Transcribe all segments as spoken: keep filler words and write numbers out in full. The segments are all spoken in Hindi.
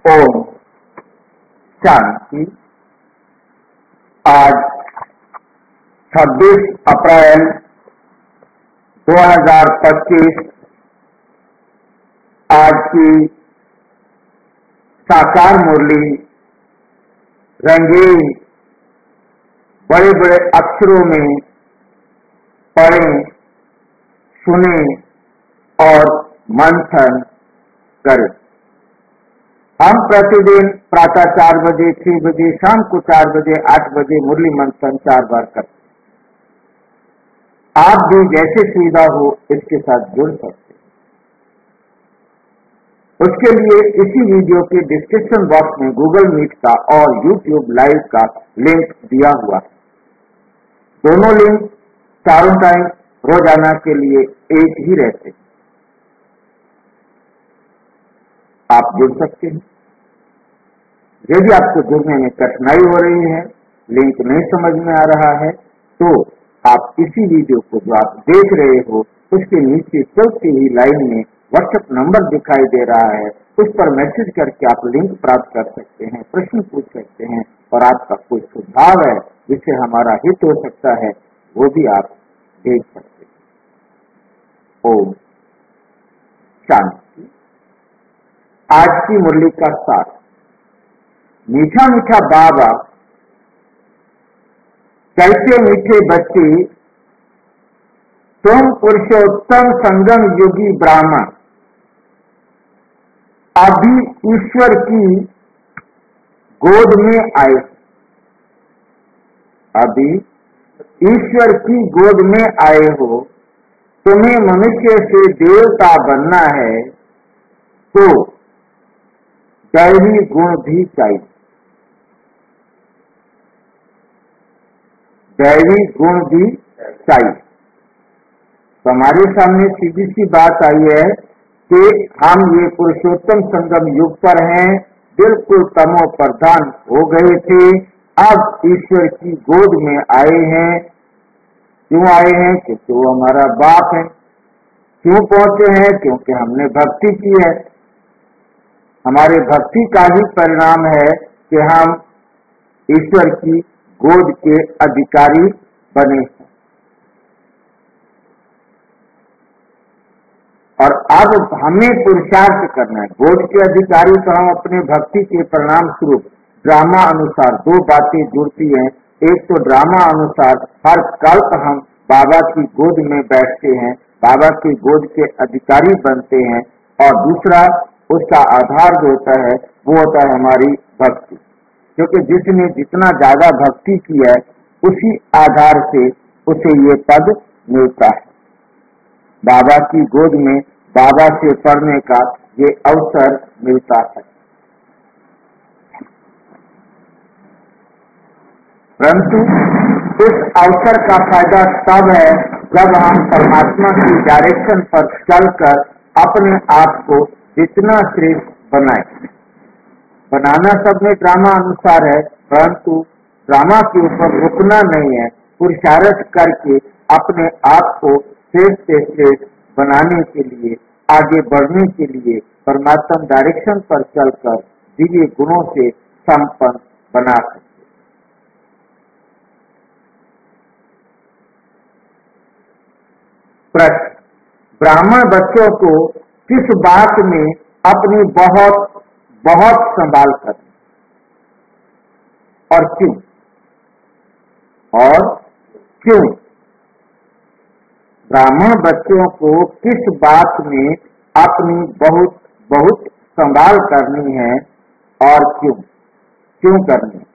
ओम शांति। आज छब्बीस अप्रैल दो हज़ार पच्चीस आज की साकार मुरली रंगीन बड़े बड़े अक्षरों में पढ़ें, सुने और मंथन करें। हम प्रतिदिन प्रातः चार बजे, छह बजे, शाम को चार बजे, आठ बजे मुरली मंथन चार बार करते हैं। आप भी जैसे सुविधा हो इसके साथ जुड़ सकते हैं। उसके लिए इसी वीडियो के डिस्क्रिप्शन बॉक्स में गूगल मीट का और यूट्यूब लाइव का लिंक दिया हुआ है। दोनों लिंक चारों टाइम रोजाना के लिए एक ही रहते हैं। आप जुड़ सकते हैं। यदि आपको जुड़ने में कठिनाई हो रही है, लिंक नहीं समझ में आ रहा है, तो आप इसी वीडियो को जो आप देख रहे हो उसके नीचे चलती हुई लाइन में व्हाट्सएप नंबर दिखाई दे रहा है, उस पर मैसेज करके आप लिंक प्राप्त कर सकते हैं, प्रश्न पूछ सकते हैं और आपका कोई सुझाव है जिससे हमारा हित हो सकता है वो भी आप देख सकते हैं। ओम शांति। आज की मुरली का सार। मीठा मीठा बाबा कैसे मीठे बच्चे, तुम पुरुषोत्तम संगम योगी ब्राह्मण, अभी ईश्वर की गोद में आए। अभी ईश्वर की गोद में आए हो। तुम्हें मनुष्य से देवता बनना है तो दैवी गुण भी चाहिए। दैवी गुण भी चाहिए। तो हमारे सामने सीधी सी बात आई है कि हम ये पुरुषोत्तम संगम युग पर हैं, बिल्कुल तमो प्रधान हो गए थे, अब ईश्वर की गोद में आए हैं। क्यों आए हैं? क्योंकि वो हमारा बाप है। क्यों पहुंचे हैं? क्योंकि हमने भक्ति की है। हमारे भक्ति का ही परिणाम है कि हम ईश्वर की गोद के अधिकारी बने हैं। और अब हमें पुरुषार्थ करना है। गोद के अधिकारी तो हम अपने भक्ति के परिणाम स्वरूप ड्रामा अनुसार दो बातें जुड़ती हैं। एक तो ड्रामा अनुसार हर कल्प हम बाबा की गोद में बैठते हैं, बाबा की गोद के अधिकारी बनते हैं, और दूसरा उसका आधार जो होता है वो होता है हमारी भक्ति। क्योंकि जिसने जितना ज्यादा भक्ति की है उसी आधार से उसे ये पद मिलता है। बाबा की गोद में बाबा से पढ़ने का ये अवसर मिलता है। परंतु इस अवसर का फायदा तब है जब हम परमात्मा की डायरेक्शन पर चलकर अपने आप को जितना श्रेष्ठ बनाए। बनाना सब में ड्रामा अनुसार है, परंतु ड्रामा के ऊपर रुकना नहीं है। पुरुषार्थ करके अपने आप को श्रेष्ठ से श्रेष्ठ बनाने के लिए, आगे बढ़ने के लिए परमात्मा डायरेक्शन पर चलकर दिव्य गुणों से संपन्न बना सकते। प्रश्न: ब्राह्मण बच्चों को किस बात में अपनी बहुत बहुत संभाल कर और क्यों? और क्यों ब्राह्मण बच्चों को किस बात में अपनी बहुत बहुत संभाल करनी है और क्यों क्यों करनी है?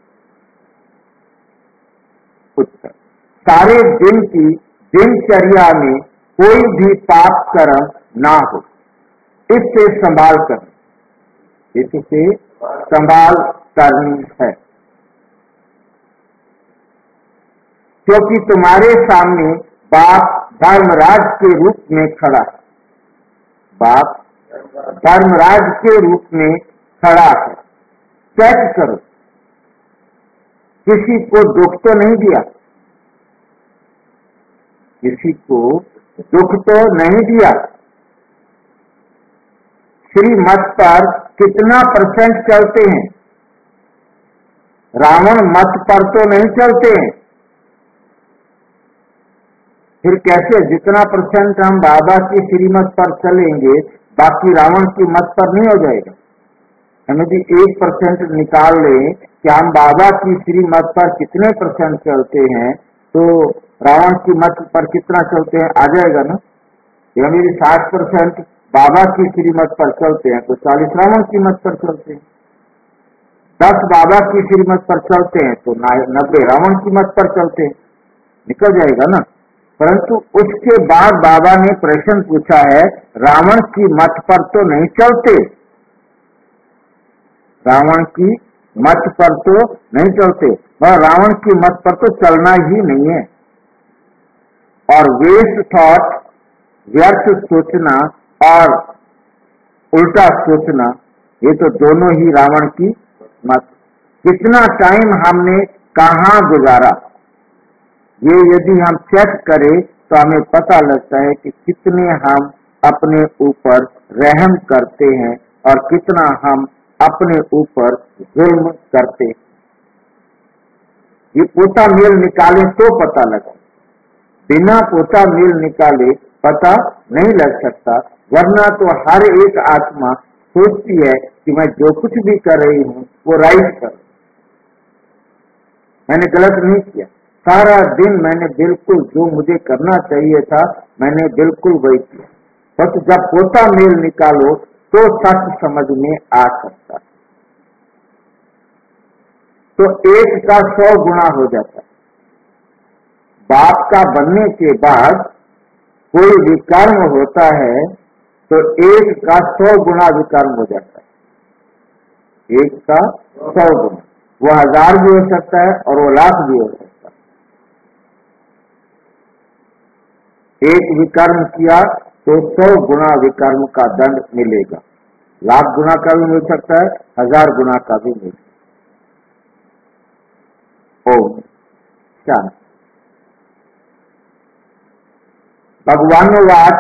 उत्तर: सारे दिन की दिनचर्या में कोई भी पाप कर्म ना हो, इससे संभाल करनी इससे संभाल करनी है। क्योंकि तुम्हारे सामने बाप धर्मराज के रूप में खड़ा है। बाप धर्मराज के रूप में खड़ा है। चेक करो, किसी को दुख तो नहीं दिया, किसी को दुख तो नहीं दिया। श्रीमत पर कितना परसेंट चलते हैं? रावण मत पर तो नहीं चलते हैं। फिर कैसे? जितना परसेंट हम बाबा की श्रीमत पर चलेंगे बाकी रावण की मत पर नहीं हो जाएगा। हमें भी एक परसेंट निकाल लें कि हम बाबा की श्रीमत पर कितने परसेंट चलते हैं, तो रावण की मत पर कितना चलते हैं आ जाएगा ना। हमें भी साठ परसेंट बाबा की श्रीमत पर चलते हैं तो चालीस रावण की मत पर चलते हैं। दस बाबा की श्रीमत पर चलते हैं तो नब्बे रावण की मत पर चलते हैं, निकल जाएगा ना। परंतु उसके बाद बाबा ने प्रश्न पूछा है, रावण की मत पर तो नहीं चलते, रावण की मत पर तो नहीं चलते, और रावण की मत पर तो चलना ही नहीं है। और वेस्ट थॉट, व्यर्थ सोचना और उल्टा सोचना, ये तो दोनों ही रावण की मत। कितना टाइम हमने कहाँ गुजारा, ये यदि हम चेक करें तो हमें पता लगता है कि कितने हम अपने ऊपर रहम करते हैं और कितना हम अपने ऊपर जुल्म करते हैं। ये पोता मेल निकाले तो पता लगा, बिना पोता मेल निकाले पता नहीं लग सकता। वरना तो हर एक आत्मा सोचती है कि मैं जो कुछ भी कर रही हूँ वो राइट कर, मैंने गलत नहीं किया, सारा दिन मैंने बिल्कुल जो मुझे करना चाहिए था मैंने बिल्कुल वही किया। बस जब पोता मेल निकालो तो सच समझ में आ सकता, तो एक का सौ गुना हो जाता है। बाप का बनने के बाद कोई विकर्म होता है तो एक का सौ गुना विकर्म हो जाता है। एक का सौ गुना, वो हजार भी हो सकता है और वो लाख भी हो सकता है। एक विकर्म किया तो सौ गुना विकर्म का दंड मिलेगा, लाख गुना का भी मिल सकता है, हजार गुना का भी मिल सकता है। ओम शांति। भगवानोवाच,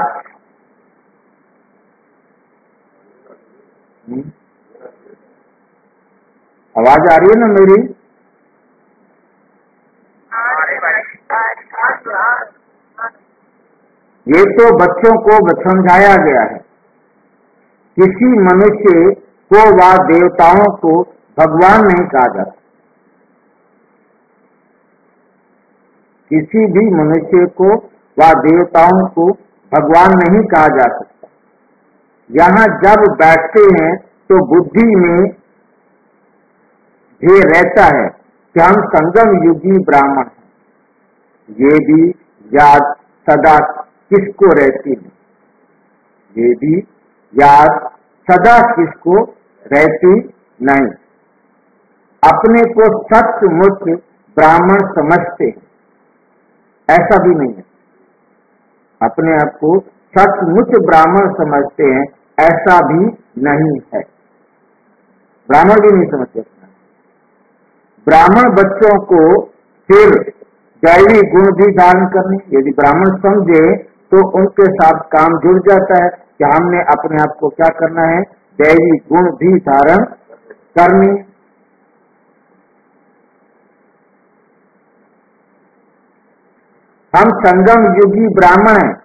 आवाज आ रही है ना मेरी? ये तो बच्चों को समझाया गया है। किसी मनुष्य को व देवताओं को भगवान नहीं कहा जाता, किसी भी मनुष्य को व देवताओं को भगवान नहीं कहा जा सकता। यहाँ जब बैठते हैं तो बुद्धि में ये रहता है कि हम संगम युगी ब्राह्मण हैं। ये भी याद सदा किसको रहती है, ये भी याद सदा किसको रहती नहीं। अपने को सचमुच ब्राह्मण समझते हैं, ऐसा भी नहीं है। अपने आप को सचमुच ब्राह्मण समझते हैं, ऐसा भी नहीं है। ब्राह्मण भी नहीं समझते। ब्राह्मण बच्चों को फिर दैवी गुण भी धारण करने, यदि ब्राह्मण समझे तो उनके साथ काम जुड़ जाता है कि हमने अपने आप को क्या करना है, दैवी गुण भी धारण करने। हम संगम युगी ब्राह्मण हैं।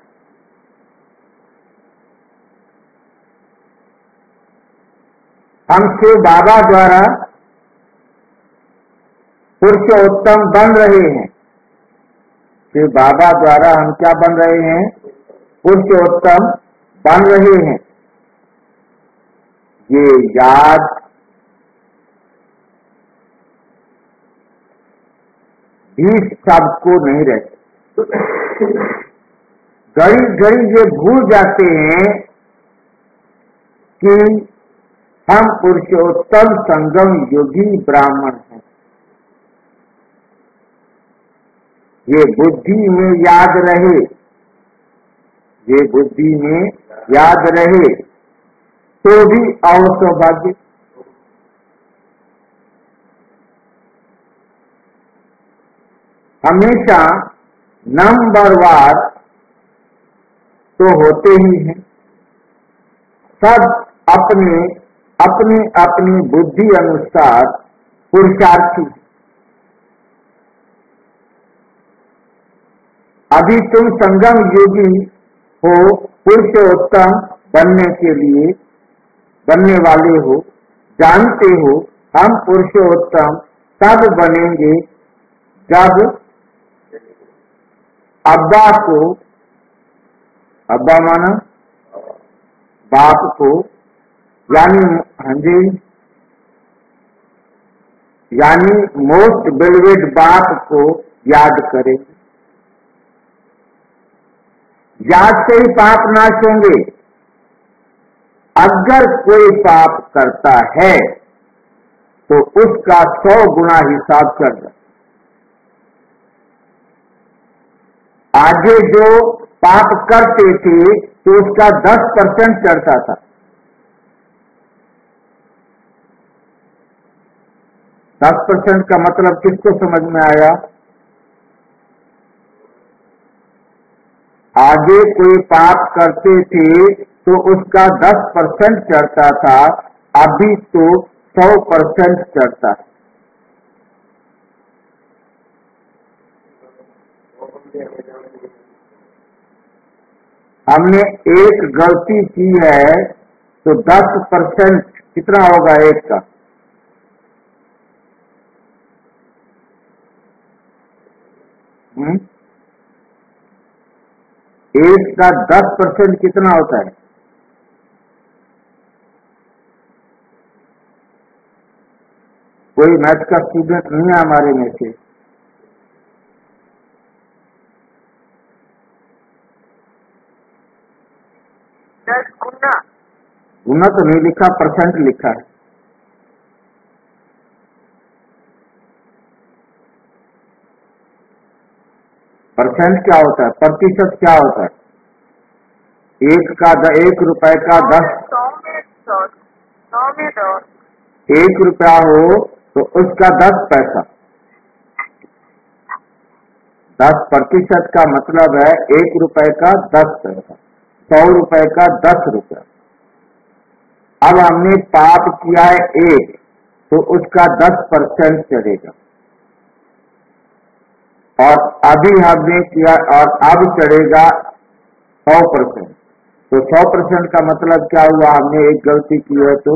हम शिव बाबा द्वारा पुरुषोत्तम बन रहे हैं। शिव बाबा द्वारा हम क्या बन रहे हैं, पुरुषोत्तम बन रहे हैं। ये याद भी सबको नहीं रहती। घड़ी घड़ी ये भूल जाते हैं कि हम पुरुषोत्तम संगम योगी ब्राह्मण हैं। ये बुद्धि में याद रहे, ये बुद्धि में याद रहे तो भी और सौभाग्य। हमेशा नंबरवार तो होते ही हैं। सब अपने अपनी अपनी बुद्धि अनुसार पुरुषार्थी। अभी तुम संगम योगी हो, पुरुषोत्तम बनने के लिए बनने वाले हो, जानते हो हम पुरुषोत्तम तब बनेंगे जब अब्बा को, अब्बा माना बाप को, यानी हाँ जी, यानी मोस्ट बिलवेड बाप को याद करें। याद से ही पाप नाश होंगे। अगर कोई पाप करता है तो उसका सौ गुना हिसाब चढ़ जाता। आगे जो पाप करते थे तो उसका दस परसेंट चढ़ता था। दस परसेंट का मतलब किसको समझ में आया? आगे कोई पाप करते थे तो उसका दस परसेंट चढ़ता था, अभी तो सौ परसेंट चढ़ता है। हमने एक गलती की है तो दस परसेंट कितना होगा एक का? हुँ? एक का दस परसेंट कितना होता है? कोई मैथ का स्टूडेंट नहीं है हमारे में से? दस गुना। गुना तो नहीं लिखा, परसेंट लिखा है। परसेंट क्या होता है? प्रतिशत क्या होता है? एक का द, एक रुपए का दस, सौ में सौ, सौ में दस। एक रुपया हो तो उसका दस पैसा। दस प्रतिशत का मतलब है एक रुपए का दस पैसा, सौ रुपए का दस रुपया। अब हमने पाप किया है एक, तो उसका दस परसेंट चढ़ेगा, और अभी हमने किया और अब चढ़ेगा सौ परसेंट। तो सौ परसेंट का मतलब क्या हुआ? हमने एक गलती की है तो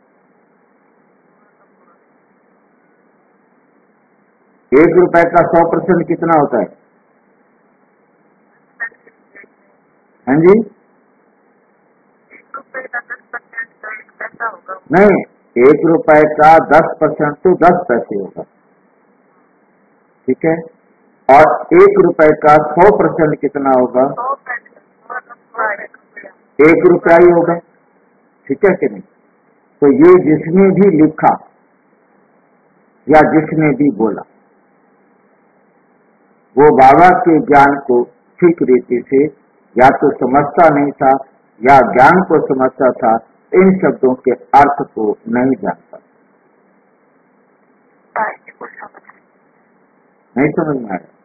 एक रुपए का सौ परसेंट कितना होता है? हाँ जी, एक रुपए का दस परसेंट तो एक पैसा होगा। नहीं, एक रुपए का दस परसेंट तो दस पैसे होगा, ठीक है। और एक रुपए का सौ परसेंट कितना होगा? सौ पैसे, एक रुपया ही होगा, ठीक है कि नहीं? तो ये जिसने भी लिखा या जिसने भी बोला वो बाबा के ज्ञान को ठीक रीति से या तो समझता नहीं था या ज्ञान को समझता था, इन शब्दों के अर्थ को नहीं जानता, नहीं समझ में आया।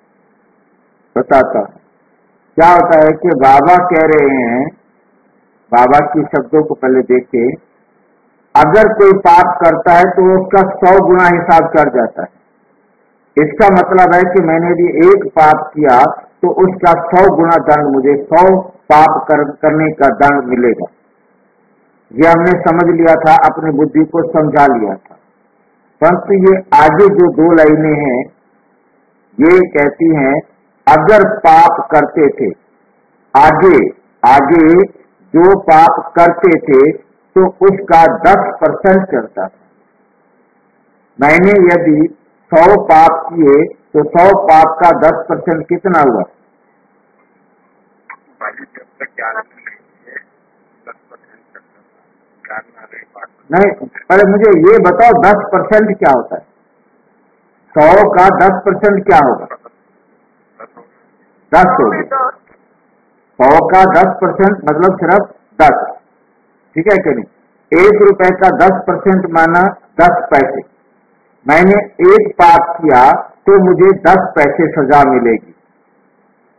बताता क्या होता है कि बाबा कह रहे हैं, बाबा की शब्दों को पहले देखे, अगर कोई पाप करता है तो उसका सौ गुना हिसाब कर जाता है। इसका मतलब है कि मैंने भी एक पाप किया तो उसका सौ गुना दंड, मुझे सौ पाप कर, करने का दंड मिलेगा। ये हमने समझ लिया था, अपनी बुद्धि को समझा लिया था। परंतु ये आगे जो दो लाइनें हैं ये कहती हैं अगर पाप करते थे, आगे आगे जो पाप करते थे तो उसका दस परसेंट चढ़ता था। मैंने यदि सौ पाप किए तो सौ पाप का दस परसेंट कितना हुआ? नहीं, पहले मुझे ये बताओ दस परसेंट क्या होता है? सौ का दस परसेंट क्या होगा? दस हो गया। सौ का दस परसेंट मतलब सिर्फ दस, ठीक है कि नहीं? एक रुपए का दस परसेंट माना दस पैसे। मैंने एक पाप किया तो मुझे दस पैसे सजा मिलेगी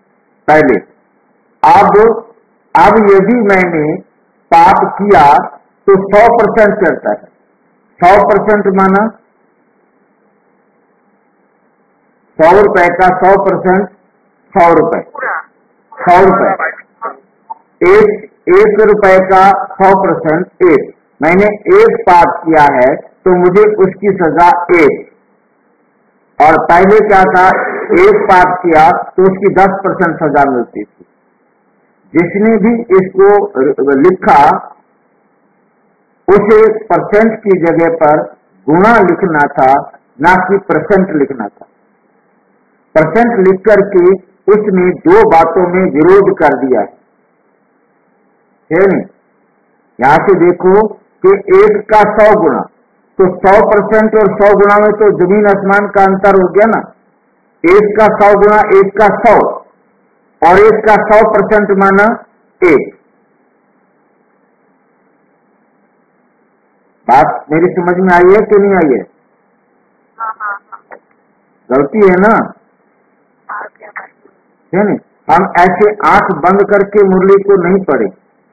पहले। अब अब यदि मैंने पाप किया तो सौ परसेंट चढ़ता है। सौ परसेंट माना सौ रुपए का सौ परसेंट सौ रुपए, सौ रुपए। एक एक रुपए का सौ परसेंट एक। मैंने एक पाप किया है तो मुझे उसकी सजा एक, और पहले क्या था, एक पाप किया तो उसकी दस परसेंट सजा मिलती थी। जिसने भी इसको लिखा उसे परसेंट की जगह पर गुणा लिखना था, ना कि परसेंट लिखना था। परसेंट लिख करके उसने दो बातों में विरोध कर दिया है। यहां से देखो कि एक का सौ गुना, तो सौ परसेंट और सौ गुना में तो जमीन आसमान का अंतर हो गया ना। एक का सौ गुना, एक का सौ, और एक का सौ परसेंट माना एक। बात मेरी समझ में आई है कि नहीं आई है? गलती है ना, है नहीं? हम ऐसे आंख बंद करके मुरली को नहीं पढ़े,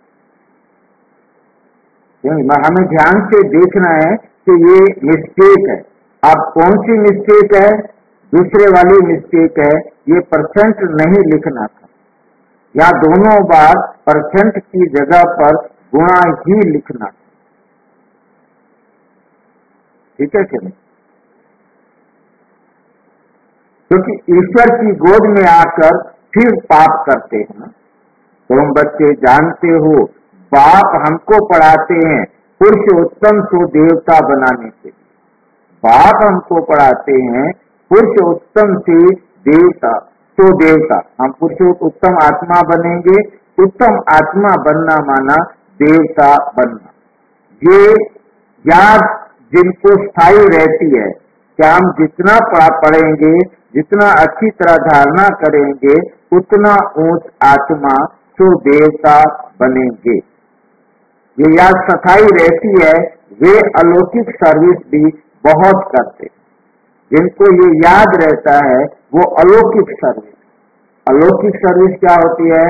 हमें ध्यान से देखना है कि ये मिस्टेक है। अब कौन सी मिस्टेक है? दूसरे वाली मिस्टेक है, ये परसेंट नहीं लिखना था, या दोनों बार परसेंट की जगह पर गुणा ही लिखना था। ठीक है कि नहीं? क्योंकि ईश्वर की गोद में आकर फिर पाप करते हैं ना। तुम बच्चे जानते हो, बाप हमको पढ़ाते हैं पुरुषोत्तम सो देवता बनाने से। बाप हमको पढ़ाते हैं पुरुषोत्तम से देवता सो देवता। हम पुरुषोत्तम आत्मा बनेंगे। उत्तम आत्मा बनना माना देवता बनना। ये याद जिनको स्थायी रहती है कि हम जितना पढ़ेंगे, जितना अच्छी तरह धारणा करेंगे, उतना ऊंच आत्मा सो देवता बनेंगे। ये याद स्थायी रहती है। वे अलौकिक सर्विस भी बहुत करते। जिनको ये याद रहता है वो अलौकिक सर्विस। अलौकिक सर्विस क्या होती है?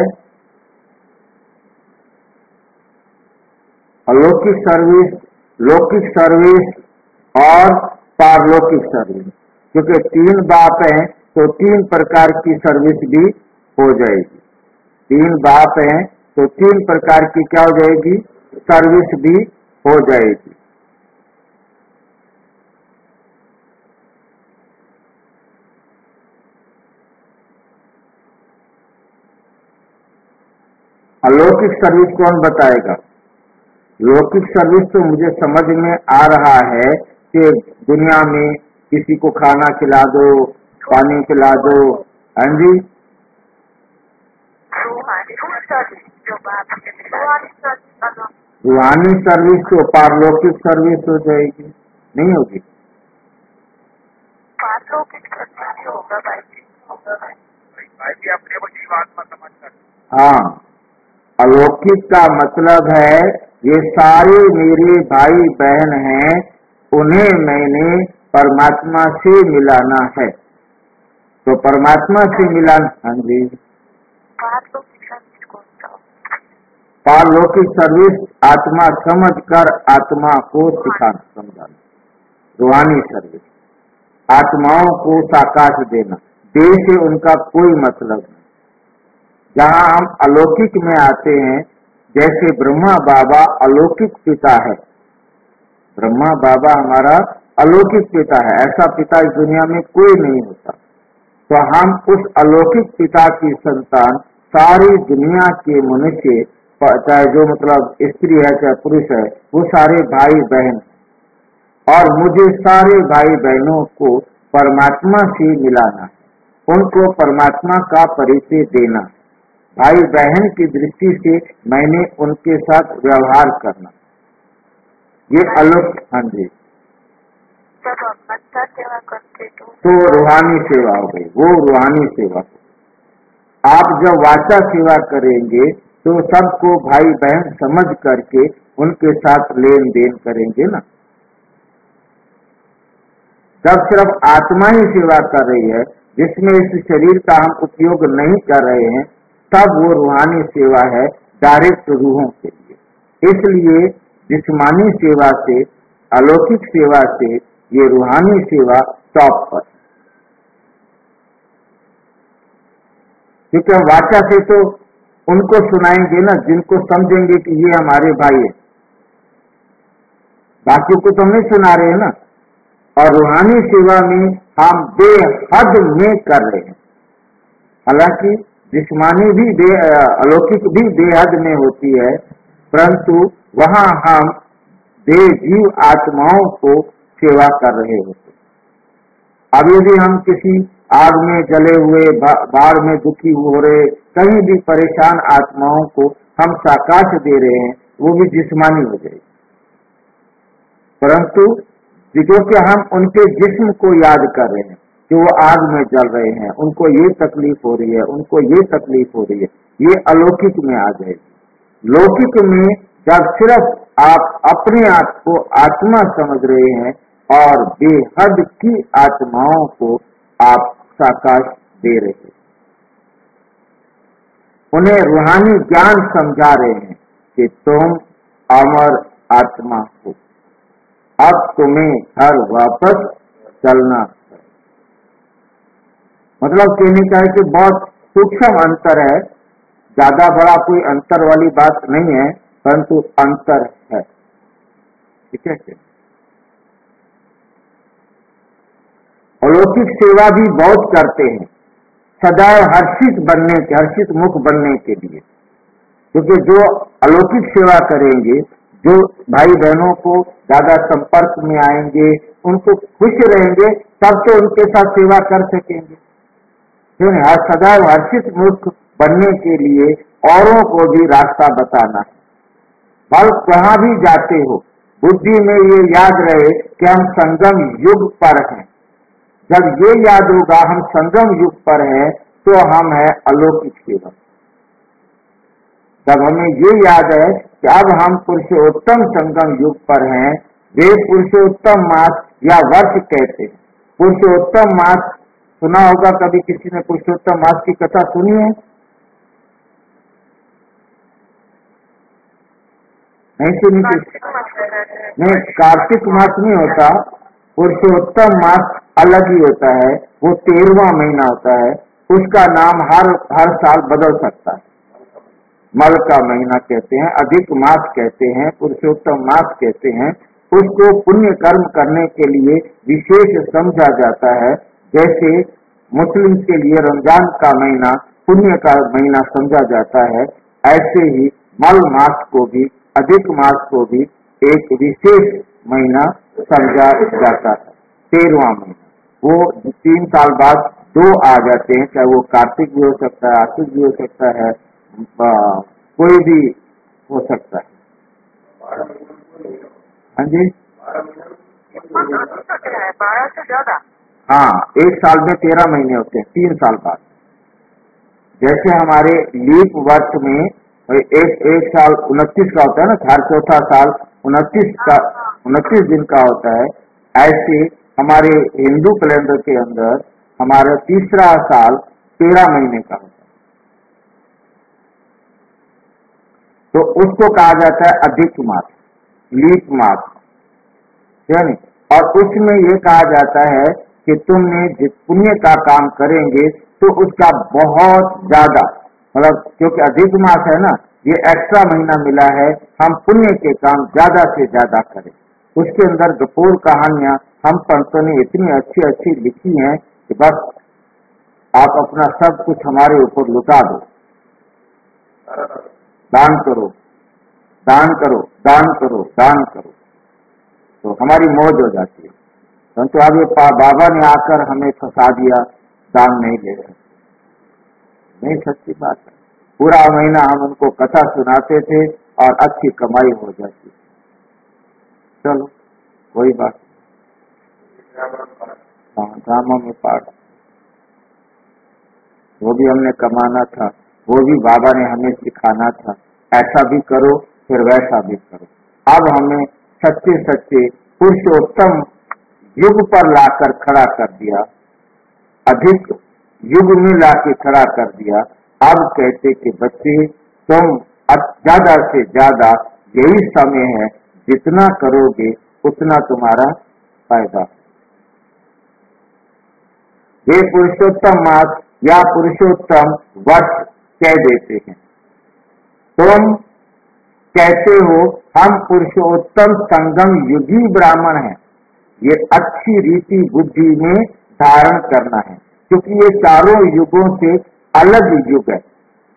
अलौकिक सर्विस, लौकिक सर्विस और पारलौकिक सर्विस। क्योंकि तीन बाप हैं तो तीन प्रकार की सर्विस भी हो जाएगी। तीन बाप हैं तो तीन प्रकार की क्या हो जाएगी? सर्विस भी हो जाएगी। अलौकिक सर्विस कौन बताएगा? लौकिक सर्विस तो मुझे समझ में आ रहा है कि दुनिया में किसी को खाना खिला दो, पानी पिला दो। हाँ जी, रूहानी सर्विस तो पारलौकिक सर्विस हो जाएगी, नहीं होगी? पारलौकिक सर्विस होगा भाई जी, होगा भाई जी, अपने को जीवात्मा समझ कर। हाँ, अलौकिक का मतलब है ये सारे मेरे भाई बहन हैं, उन्हें मैंने परमात्मा से मिलाना है। तो परमात्मा से मिलाना। हाँ जी, पारलौकिक सर्विस कौन सा? पारलौकिक सर्विस आत्मा समझ कर आत्मा को सिखाना, समझाना। रूहानी सर्विस आत्माओं को साकाश देना। देह से उनका कोई मतलब नहीं। जहाँ हम अलौकिक में आते हैं, जैसे ब्रह्मा बाबा अलौकिक पिता है। ब्रह्मा बाबा हमारा अलौकिक पिता है। ऐसा पिता इस दुनिया में कोई नहीं होता। तो हम उस अलौकिक पिता की संतान सारी दुनिया के मनुष्य, चाहे जो मतलब स्त्री है चाहे पुरुष है, वो सारे भाई बहन। और मुझे सारे भाई बहनों को परमात्मा से मिलाना है, उनको परमात्मा का परिचय देना। भाई बहन की दृष्टि से मैंने उनके साथ व्यवहार करना। ये अलौकिक। हाँ जी, जब हम अच्छा सेवा करते तो तो रूहानी सेवा हो गई, वो रूहानी सेवा। आप जब वाचा सेवा करेंगे तो सबको भाई बहन समझ करके उनके साथ लेन देन करेंगे ना। जब सिर्फ आत्मा ही सेवा कर रही है, जिसमें इस शरीर का हम उपयोग नहीं कर रहे हैं, तब वो रूहानी सेवा है, डायरेक्ट रूहों के लिए। इसलिए जिस्मानी सेवा से, अलौकिक सेवा से ये रूहानी सेवा टॉप पर। क्योंकि हम वाचा से तो उनको सुनाएंगे ना जिनको समझेंगे कि ये हमारे भाई है, बाकी को तो हम नहीं सुना रहे हैं ना। और रूहानी सेवा में हम बेहद में कर रहे हैं। हालांकि जिस्मानी भी बे अलौकिक भी बेहद में होती है, परंतु वहां हम बेजीव आत्माओं को सेवा कर रहे होते। अब यदि हम किसी आग में जले हुए, बाढ़ में दुखी हो रहे, कहीं भी परेशान आत्माओं को हम साकाश दे रहे हैं, वो भी जिस्मानी हो जाएगी। परंतु क्योंकि हम उनके जिस्म को याद कर रहे हैं कि वो आग में जल रहे हैं, उनको ये तकलीफ हो रही है, उनको ये तकलीफ हो रही है, ये अलौकिक में आ जाएगी। लौकिक में जब सिर्फ आप अपने आप को आत्मा समझ रहे हैं और बेहद की आत्माओं को आप साकाश दे रहे हैं, उन्हें रूहानी ज्ञान समझा रहे हैं कि तुम अमर आत्मा हो, अब तुम्हें घर वापस चलना है। मतलब कहने का है कि बहुत सूक्ष्म अंतर है, ज्यादा बड़ा कोई अंतर वाली बात नहीं है, परंतु अंतर है। ठीक है। अलौकिक सेवा भी बहुत करते हैं, सदैव हर्षित बनने के, हर्षित मुख बनने के लिए। क्योंकि जो अलौकिक सेवा करेंगे, जो भाई बहनों को ज्यादा संपर्क में आएंगे, उनको खुश रहेंगे, तब तो उनके साथ सेवा कर सकेंगे। क्यों नहीं? सदैव हर्षित मुख बनने के लिए औरों को भी रास्ता बताना है। बल कहाँ भी जाते हो, बुद्धि में ये याद रहे कि हम संगम युग पर हैं। जब ये याद होगा हम संगम युग पर हैं, तो हम है अलौकिक सेवा। जब हमें ये याद है कि अब हम पुरुषोत्तम संगम युग पर हैं, वे पुरुषोत्तम मास या वर्ष कहते हैं। पुरुषोत्तम मास सुना होगा कभी किसी ने? पुरुषोत्तम मास की कथा सुनी है? नहीं सुनी? नहीं, कार्तिक मास नहीं होता, पुरुषोत्तम मास अलग ही होता है। वो तेरहवां महीना होता है, उसका नाम हर हर साल बदल सकता है। मल का महीना कहते हैं, अधिक मास कहते हैं, पुरुषोत्तम मास कहते हैं। उसको पुण्य कर्म करने के लिए विशेष समझा जाता है। जैसे मुस्लिम के लिए रमजान का महीना पुण्य का महीना समझा जाता है, ऐसे ही मल मास को भी, अधिक मास को भी एक विशेष महीना समझा जाता है। तेरहवां महीना वो तीन साल बाद दो आ जाते हैं, चाहे वो कार्तिक भी हो सकता है, आश्विन भी हो सकता है, आ, कोई भी हो सकता है। हाँ जी, बारह से ज्यादा। हाँ, एक साल में तेरह महीने होते हैं, तीन साल बाद। जैसे हमारे लीप वर्ष में एक एक साल उनतीस का होता है ना, हर चौथा साल उनतीस का उनतीस दिन का होता है, ऐसे हमारे हिंदू कैलेंडर के अंदर हमारा तीसरा साल तेरह महीने का होता है। तो उसको कहा जाता है अधिक मास, लीप मास, यानी। और उसमें ये कहा जाता है कि तुमने जिस पुण्य का काम करेंगे तो उसका बहुत ज्यादा, मतलब क्योंकि अधिक मास है ना, ये एक्स्ट्रा महीना मिला है, हम पुण्य के काम ज्यादा से ज्यादा करें। उसके अंदर गपोर कहानियां हम पंतों ने इतनी अच्छी अच्छी लिखी हैं कि बस आप अपना सब कुछ हमारे ऊपर लुटा दो। दान करो, दान करो, दान करो, दान करो, तो हमारी मौज हो जाती है। परंतु अब ये बाबा ने आकर हमें फंसा दिया, दान नहीं ले रहे। नहीं, सच्ची बात है। पूरा महीना हम उनको कथा सुनाते थे और अच्छी कमाई हो जाती। चलो कोई बात, ड्रामा में पाठ, वो भी हमने कमाना था, वो भी बाबा ने हमें सिखाना था, ऐसा भी करो फिर वैसा भी करो। अब हमें सच्चे सच्चे पुरुषोत्तम युग पर लाकर खड़ा कर दिया, अधिक युग में लाके खड़ा कर दिया। अब कहते कि बच्चे तुम ज्यादा से ज्यादा यही समय है जितना करोगे उतना तुम्हारा फायदा। वे पुरुषोत्तम मास या पुरुषोत्तम वर्ष कह देते हैं। तुम कहते हो हम पुरुषोत्तम संगम युगी ब्राह्मण हैं। ये अच्छी रीति बुद्धि में धारण करना है, क्योंकि ये चारों युगों से अलग युग है।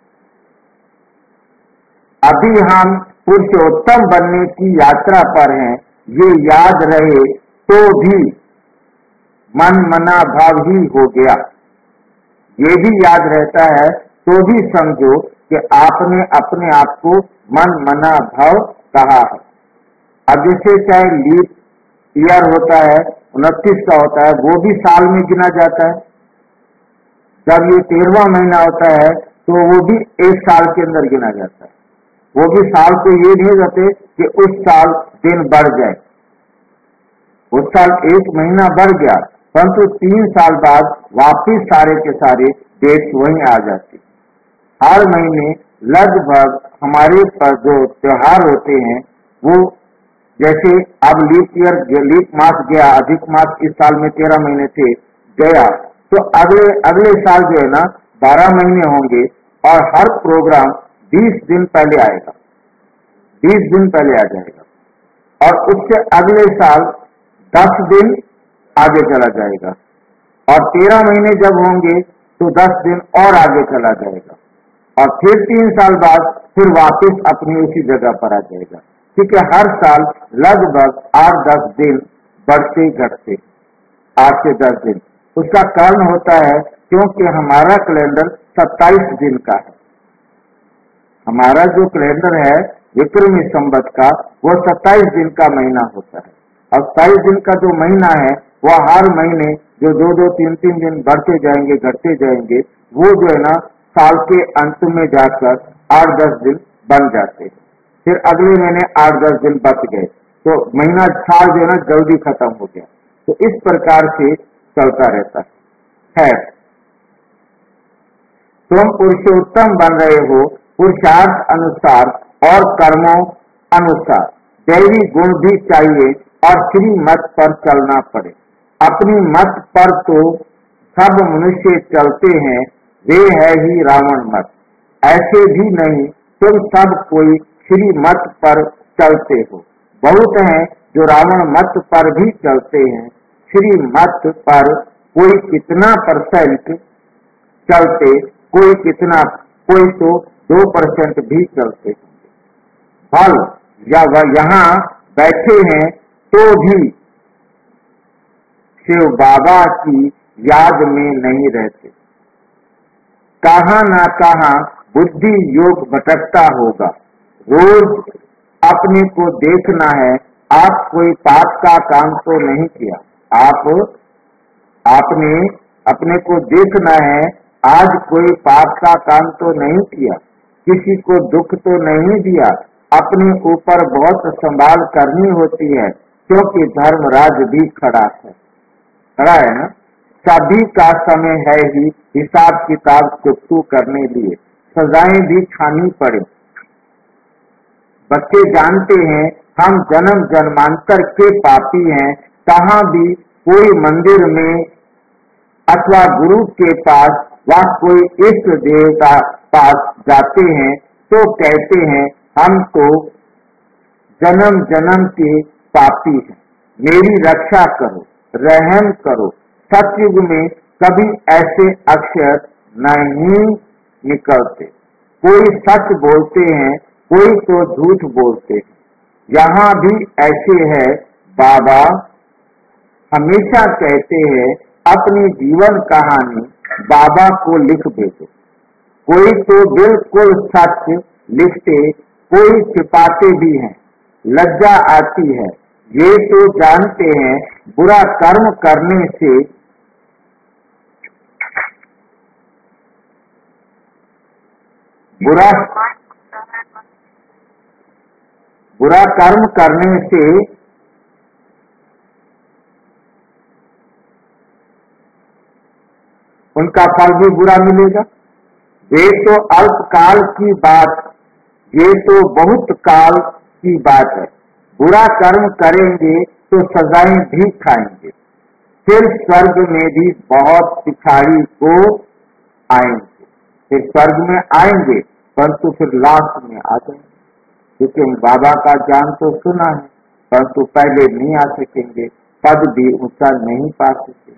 अभी हम पुरुषोत्तम बनने की यात्रा पर हैं, ये याद रहे तो भी मन मना भाव ही हो गया। ये भी याद रहता है तो भी समझो कि आपने अपने आप को मन मना भाव कहा है। अब जैसे चाहे लीप ईयर होता है, उनतीस का होता है, वो भी साल में गिना जाता है। जब ये तेरहवां महीना होता है तो वो भी एक साल के अंदर गिना जाता है। वो भी साल को ये नहीं रहते कि उस साल दिन बढ़ जाए, उस साल एक महीना बढ़ गया, परंतु तीन साल बाद वापिस सारे के सारे डेट वहीं आ जाती। हर महीने लगभग हमारे पर जो त्योहार होते हैं वो, जैसे अब लीप ईयर लीप मास गया, अधिक मास इस साल में तेरह महीने थे गया, तो अगले अगले साल जो है ना बारह महीने होंगे और हर प्रोग्राम बीस दिन पहले आएगा, बीस दिन पहले आ जाएगा और उससे अगले साल दस दिन आगे चला जाएगा और तेरह महीने जब होंगे तो दस दिन और आगे चला जाएगा और फिर तीन साल बाद फिर वापस अपनी उसी जगह पर आ जाएगा। क्योंकि हर साल लगभग आठ दस दिन बढ़ते घटते, आठ से दस दिन। उसका कारण होता है क्योंकि हमारा कैलेंडर सत्ताईस दिन का है। हमारा जो कैलेंडर है विक्रमी संवत का, वो सत्ताईस दिन का महीना होता है और सत्ताईस दिन का जो महीना है वह हर महीने जो दो दो तीन तीन दिन बढ़ते जाएंगे घटते जाएंगे, वो जो है ना साल के अंत में जाकर आठ दस दिन बन जाते हैं। फिर अगले महीने आठ दस दिन बच गए तो महीना साल जो है ना जल्दी खत्म हो गया। तो इस प्रकार से चलता रहता है। तुम पुरुषोत्तम बन रहे हो पुरुषार्थ अनुसार और कर्मों अनुसार। दैवी गुण भी चाहिए और श्री मत पर चलना पड़े। अपनी मत पर तो सब मनुष्य चलते हैं, वे है ही रावण मत। ऐसे भी नहीं तुम सब कोई श्री मत पर चलते हो। बहुत हैं जो रावण मत पर भी चलते हैं। श्री मत पर कोई कितना परसेंट चलते, कोई कितना, कोई तो दो परसेंट भी चलते होंगे। फल या वह यहाँ बैठे हैं तो भी शिव बाबा की याद में नहीं रहते। कहाँ ना कहाँ बुद्धि योग भटकता होगा। रोज अपने को देखना है, आप कोई पाप का काम तो नहीं किया। आप आपने अपने को देखना है, आज कोई पाप का काम तो नहीं किया, किसी को दुख तो नहीं दिया। अपने ऊपर बहुत संभाल करनी होती है क्योंकि धर्मराज भी खड़ा है खड़ा है ना। सभी का समय है ही हिसाब किताब चुकतू करने लिए, सजाएं भी खानी पड़े। बच्चे जानते हैं हम जन्म जन्मांतर के पापी हैं। कहाँ भी कोई मंदिर में अथवा गुरु के पास व कोई इष्ट देवता पास जाते हैं तो कहते हैं हम तो जन्म जन्म के पापी हैं, मेरी रक्षा करो, रहम करो। सतयुग में कभी ऐसे अक्षर नहीं निकलते। कोई सच बोलते हैं, कोई तो झूठ बोलते हैं। यहाँ भी ऐसे है। बाबा हमेशा कहते हैं अपनी जीवन कहानी बाबा को लिख भेजो। कोई तो बिल्कुल सच लिखते, कोई छिपाते भी हैं। लज्जा आती है। ये तो जानते हैं बुरा कर्म करने से बुरा बुरा कर्म करने से उनका फल भी बुरा मिलेगा। ये तो अल्पकाल की बात, ये तो बहुत काल की बात है। बुरा कर्म करेंगे तो सजाएं भी खाएंगे, फिर स्वर्ग में भी बहुत पिछाड़ी को आएंगे, फिर स्वर्ग में आएंगे परंतु फिर लास्ट में आ जाएंगे, क्योंकि बाबा का ज्ञान तो सुना है परंतु पहले नहीं आ सकेंगे, पद भी ऊंचा नहीं पा सकेंगे।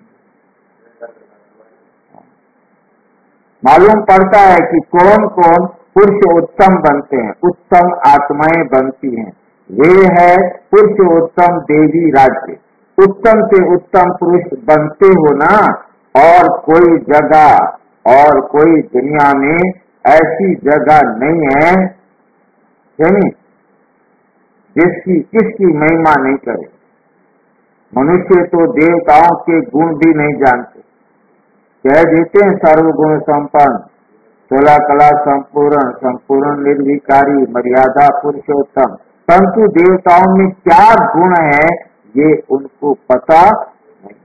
मालूम पड़ता है कि कौन कौन पुरुष उत्तम बनते हैं, उत्तम आत्माएं बनती हैं, वे है पुरुषोत्तम देवी राज्य। उत्तम से उत्तम पुरुष बनते हो ना, और कोई जगह और कोई दुनिया में ऐसी जगह नहीं है नहीं जिसकी इसकी महिमा नहीं करे। मनुष्य तो देवताओं के गुण भी नहीं जानते, कह देते हैं सर्वगुण संपन्न, सोलह कला संपूर्ण, संपूर्ण निर्विकारी, मर्यादा पुरुषोत्तम, परंतु देवताओं में क्या गुण है ये उनको पता नहीं।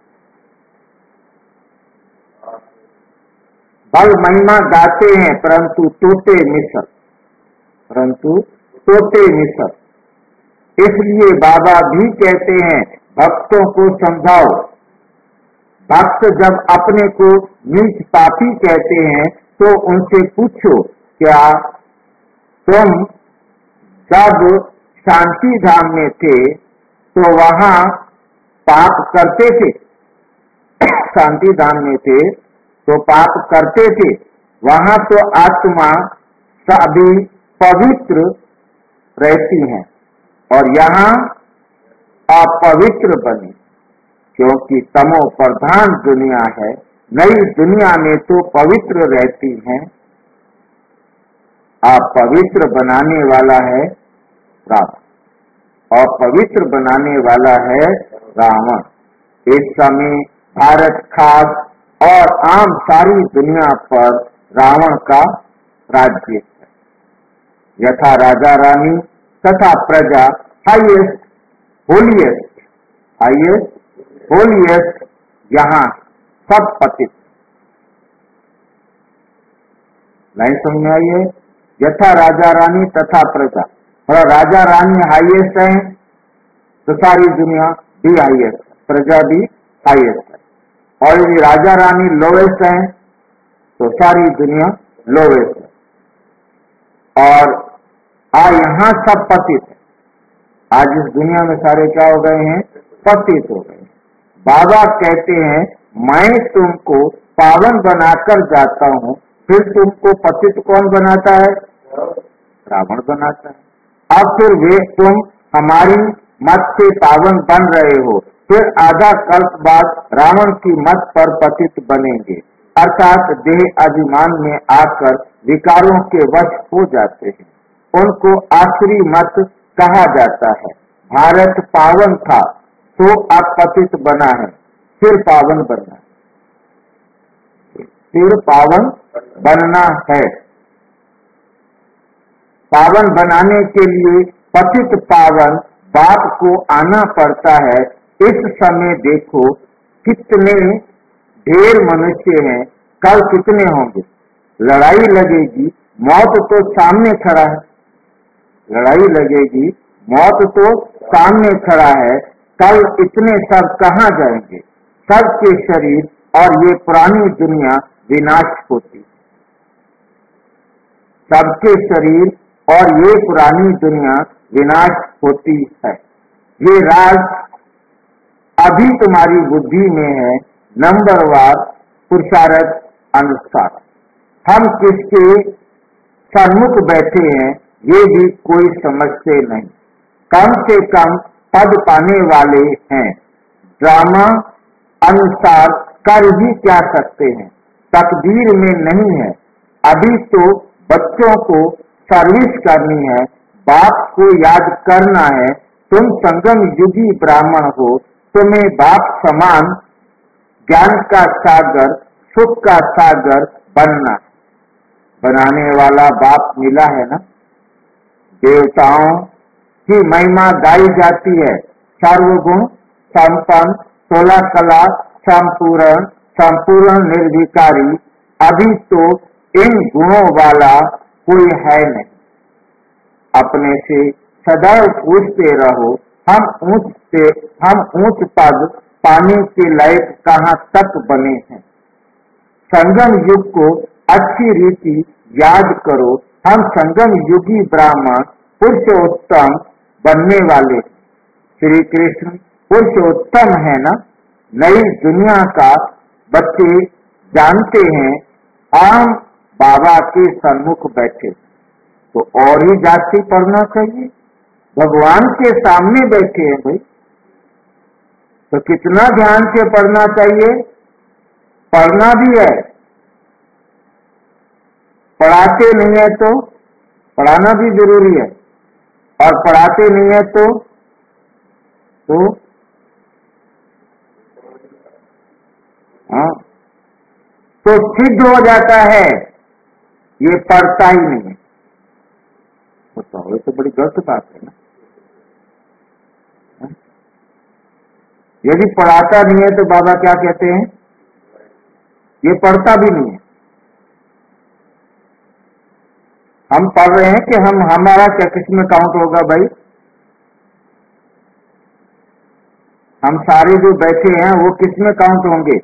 बल महिमा गाते हैं परंतु तोते मिसल, परंतु तोते मिसल। इसलिए बाबा भी कहते हैं भक्तों को समझाओ। भक्त जब अपने को नीच पापी कहते हैं तो उनसे पूछो, क्या तुम जब शांति धाम में थे तो वहां पाप करते थे? शांति धाम में थे तो पाप करते थे, वहां तो आत्मा सभी पवित्र रहती है और यहाँ अपवित्र बनी, क्योंकि तमो प्रधान दुनिया है। नई दुनिया में तो पवित्र रहती हैं, अपवित्र बनाने वाला है रावण, और पवित्र बनाने वाला है रावण। इस समय भारत खास और आम सारी दुनिया पर रावण का राज्य है। यथा राजा रानी तथा प्रजा हाईएस्ट होलिएस्ट हाईएस्ट होलिएस्ट यहाँ सब पतित। लाइन समझ में आई है? यथा राजा रानी तथा प्रजा, और राजा रानी हाईएस्ट है तो सारी दुनिया भी हाईएस्ट, प्रजा भी हाईएस्ट है, और यदि राजा रानी लोवेस्ट है तो सारी दुनिया लोवेस्ट है। और आ यहाँ सब पतित है। आज इस दुनिया में सारे क्या हो गए हैं? पतित हो गए। बाबा कहते हैं मैं तुमको पावन बनाकर जाता हूँ, फिर तुमको पतित कौन बनाता है? रावण बनाता है। अब फिर वे तुम हमारी मत से पावन बन रहे हो, फिर आधा कल्प बाद रावण की मत पर पतित बनेंगे, अर्थात देह अभिमान में आकर विकारों के वश हो जाते हैं। उनको आखिरी मत कहा जाता है। भारत पावन था तो अब पतित बना है, फिर पावन बनना है, फिर पावन बनना है। पावन बनाने के लिए पतित पावन बाप को आना पड़ता है। इस समय देखो कितने ढेर मनुष्य हैं, कल कितने होंगे। लड़ाई लगेगी, मौत तो सामने खड़ा है, लड़ाई लगेगी, मौत तो सामने खड़ा है। कल इतने सब कहाँ जाएंगे? सबके शरीर और ये पुरानी दुनिया विनाश होती, सबके शरीर और ये पुरानी दुनिया विनाश होती है। ये राज अभी तुम्हारी बुद्धि में है, नंबरवार पुरुषार्थ अनुसार। हम किसके सन्मुख बैठे हैं ये भी कोई समझते नहीं। कम से कम पद पाने वाले हैं, ड्रामा अनुसार कर भी क्या सकते हैं, तकदीर में नहीं है। अभी तो बच्चों को सर्विस करनी है, बाप को याद करना है। तुम संगम युगी ब्राह्मण हो, तुम्हें बाप समान ज्ञान का सागर, सुख का सागर बनना है। बनाने वाला बाप मिला है ना। देवताओं की महिमा गाई जाती है, सर्वगुण संपन्न, सोलह कला संपूर्ण, संपूर्ण निर्विकारी। अभी तो इन गुणों वाला कोई है नहीं। अपने से सदैव पूछते रहो, हम ऊंच से हम ऊंच पद पाने के लायक कहाँ तक बने हैं। संगम युग को अच्छी रीति याद करो, हम संगम युगी ब्राह्मण पुरुषोत्तम बनने वाले। श्री कृष्ण पुरुषोत्तम है ना। नई दुनिया का बच्चे जानते हैं आम बाबा के सन्मुख बैठे तो और ही जाति पढ़ना चाहिए। भगवान के सामने बैठे हैं भाई, तो कितना ध्यान से पढ़ना चाहिए। पढ़ना भी है, पढ़ाते नहीं है तो पढ़ाना भी जरूरी है, और पढ़ाते नहीं है तो तो हाँ तो सिद्ध हो जाता है ये पढ़ता ही नहीं है। बताओ, ये तो बड़ी गलत बात है ना। यदि पढ़ाता नहीं है तो बाबा क्या कहते हैं, ये पढ़ता भी नहीं है। हम पढ़ रहे हैं कि हम हमारा क्या किसमें काउंट होगा भाई। हम सारे जो बैठे हैं वो किसमें काउंट होंगे।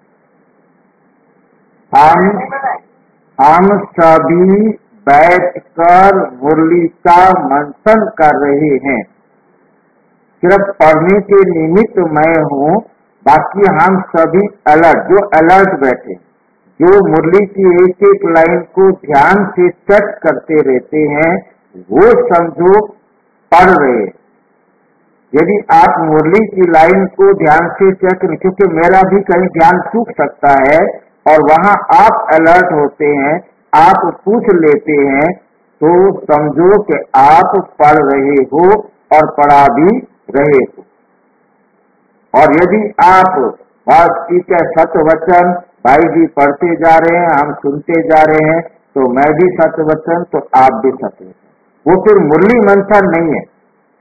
हम हम सभी बैठकर मुरली का मंथन कर रहे हैं। सिर्फ पढ़ने के निमित्त मैं हूँ, बाकी हम सभी अलर्ट, जो अलर्ट बैठे, जो मुरली की एक एक लाइन को ध्यान से चट करते रहते हैं, वो समझो पढ़ रहे। यदि आप मुरली की लाइन को ध्यान से चेक, क्योंकि मेरा भी कहीं ध्यान चूक सकता है और वहां आप अलर्ट होते हैं, आप पूछ लेते हैं, तो समझो कि आप पढ़ रहे हो और पढ़ा भी रहे हो। और यदि आप बस ठीक है सत्य वचन भाई जी पढ़ते जा रहे हैं, हम सुनते जा रहे हैं, तो मैं भी सत्य वचन तो आप भी सत्य वचन, वो फिर मुरली मंथन नहीं है,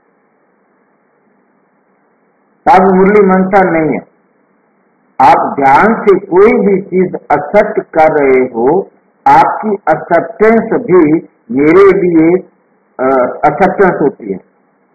तब मुरली मंथन नहीं है। आप ध्यान से कोई भी चीज एक्सेप्ट कर रहे हो, आपकी एक्सेप्टेंस भी मेरे लिए एक्सेप्टेंस होती है।